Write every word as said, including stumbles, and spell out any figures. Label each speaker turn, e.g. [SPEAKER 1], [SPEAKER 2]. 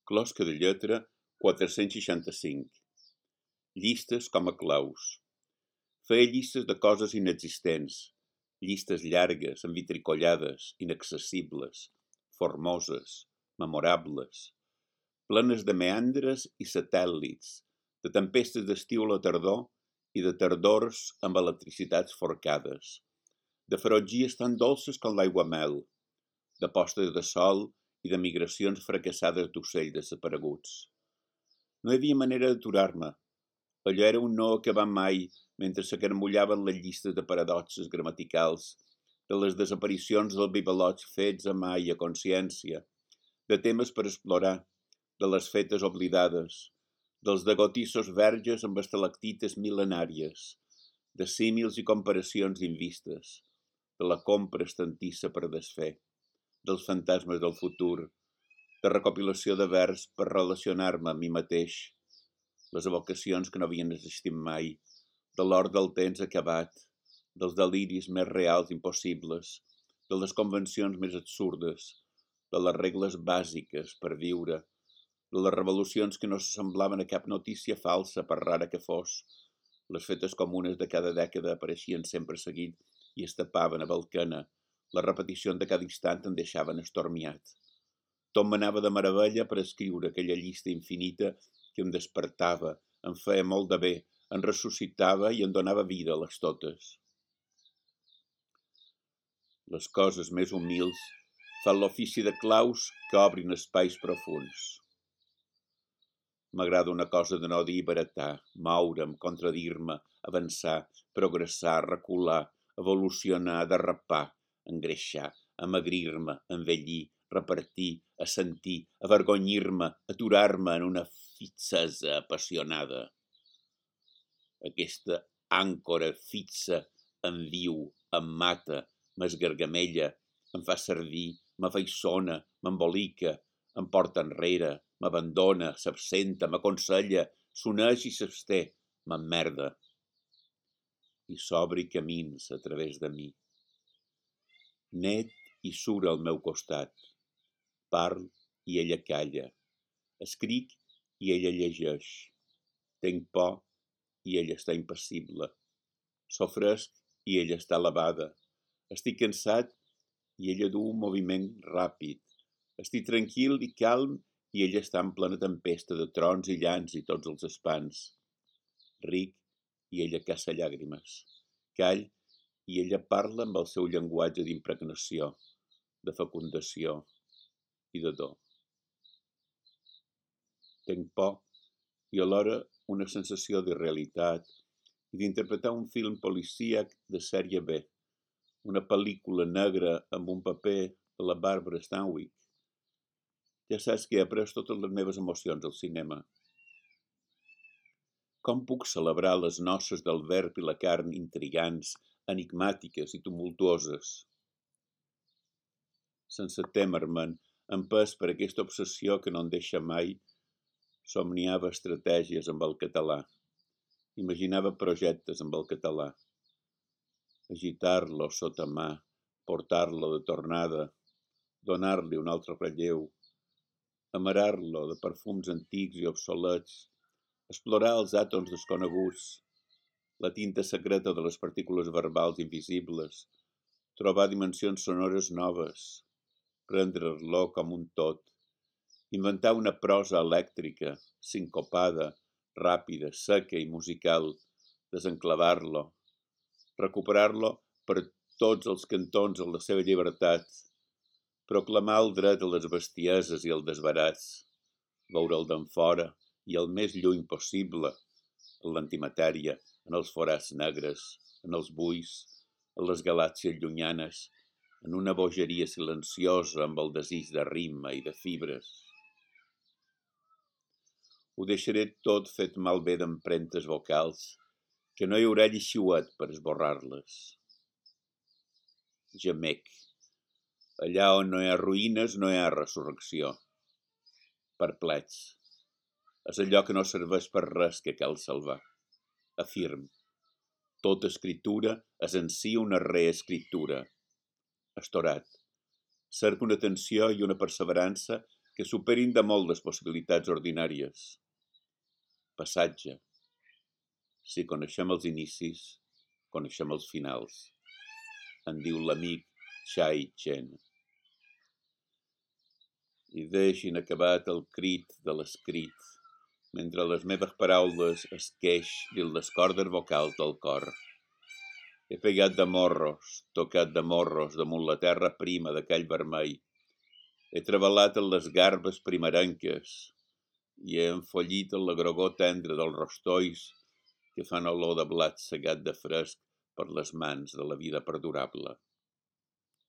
[SPEAKER 1] Closca de lletra quatre-cents seixanta-cinc. Llistes com a claus. Feia llistes de coses inexistents, llistes llargues, envitricollades, inaccessibles, formoses, memorables, plenes de meandres i satèl·lits, de tempestes d'estiu a la tardor i de tardors amb electricitats forcades, de ferotgies tan dolces com l'aiguamel, de postes de sol i de migracions fracassades d'ocells desapareguts. No hi havia manera d'aturar-me. Allò era un no acabar mai mentre s'acarmullaven les llistes de paradoxes gramaticals, de les desaparicions dels bibalots fets a mà i a consciència, de temes per explorar, de les fetes oblidades, dels degotissos verges amb estalactites mil·lenàries, de símils i comparacions invistes, de la compra estantissa per desfer, dels fantasmes del futur, de recopilació de vers per relacionar-me amb mi mateix, les evocacions que no havien existit mai, de l'or del temps acabat, dels deliris més reals impossibles, de les convencions més absurdes, de les regles bàsiques per viure, de les revolucions que no s'assemblaven a cap notícia falsa per rara que fos. Les fetes comunes de cada dècada apareixien sempre seguit i es tapaven a balcana. Les repeticions de cada instant em deixaven estormiat. Tot m'anava de meravella per escriure aquella llista infinita que em despertava, em feia molt de bé, em ressuscitava i em donava vida a les totes. Les coses més humils fan l'ofici de claus que obrin espais profuns. M'agrada una cosa de no dir baratar, moure'm, contradir-me, avançar, progressar, recular, evolucionar, derrapar, engreixar, amagrir-me, envellir, repartir, assentir, avergonyir-me, aturar-me en una fixesa apassionada. Aquesta àncora fixa em viu, em mata, m'esgargamella, em fa servir, m'afaiçona, m'embolica, em porta enrere, m'abandona, s'absenta, m'aconsella, s'uneix i s'absté, m'emmerda. I s'obri camins a través de mi. Net i surt al meu costat. Parl i ella calla. Escric i ella llegeix. Tenc por i ella està impassible. S'ofresc i ella està elevada. Estic cansat i ella du un moviment ràpid. Estic tranquil i calm i ella està en plena tempesta de trons i llanç i tots els espants. Ric i ella caça llàgrimes. Call i ella parla amb el seu llenguatge d'impregnació, de fecundació i de do. Tenc por i alhora una sensació d'irrealitat i d'interpretar un film policíac de sèrie B, una pel·lícula negra amb un paper de la Barbara Stanwyck. Ja saps que he après totes les meves emocions al cinema. Com puc celebrar les noces del verb i la carn intrigants, enigmàtiques i tumultuoses? Sense témer-me'n, empès per aquesta obsessió que no em deixa mai, somniava estratègies amb el català. Imaginava projectes amb el català. Agitar-lo sota mà, portar-lo de tornada, donar-li un altre relleu, amarar-lo de perfums antics i obsolets, explorar els àtoms desconeguts, la tinta secreta de les partícules verbals invisibles, trobar dimensions sonores noves, prendre-lo com un tot, inventar una prosa elèctrica, sincopada, ràpida, seca i musical, desenclavar-lo, recuperar-lo per tots els cantons de la seva llibertat, proclamar el dret a les bestieses i el desbarats, veure'l d'enfora i el més lluny possible, en l'antimatèria, en els forats negres, en els buis, en les galàxies llunyanes, en una bogeria silenciosa amb el desig de ritme i de fibres. Ho deixaré tot fet malbé d'empremtes vocals, que no hi haurà lleixiuet per esborrar-les. Gemec. Allà on no hi ha ruïnes no hi ha resurrecció. Perplex. És allò que no serveix per res que cal salvar. Afirm. Tota escriptura és en si una reescriptura. Estorat. Cerco una tensió i una perseverança que superin de molt les possibilitats ordinàries. Passatge. Si coneixem els inicis, coneixem els finals, en diu l'amic Chai Chen. I deixin acabat el crit de l'escrit, mentre les meves paraules esqueix dins les cordes vocals del cor. He pegat de morros, tocat de morros damunt la terra prima d'aquell vermell. He treballat en les garbes primerenques i he enfollit en la grogor tendra dels rostolls que fan olor de blat segat de fresc per les mans de la vida perdurable.